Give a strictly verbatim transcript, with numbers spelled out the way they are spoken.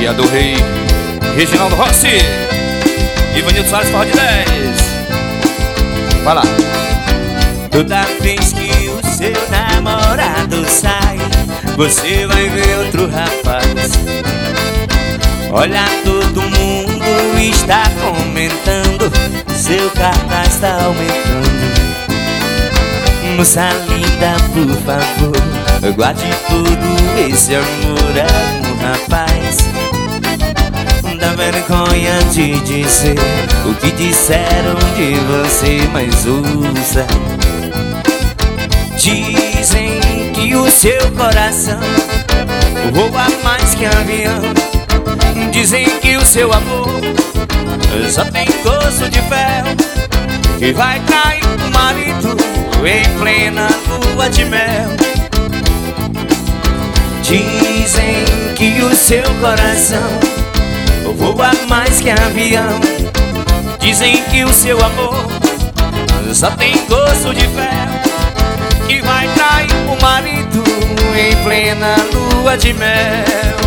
Maria do Rei, Reginaldo Rossi, Ivanildo Soares, Forró de dez. Vai lá. Toda vez que o seu namorado sai, você vai ver outro rapaz. Olha, todo mundo está comentando, seu cartaz está aumentando. Moça linda, por favor, guarde todo esse amor a um rapaz. Dá vergonha de dizer o que disseram de você, mas ouça. Dizem que o seu coração voa mais que avião. Dizem que o seu amor só tem gosto de ferro, que vai cair o marido em plena lua de mel. Dizem que o seu coração voa mais que avião. Dizem que o seu amor só tem gosto de ferro, que vai trair o marido em plena lua de mel.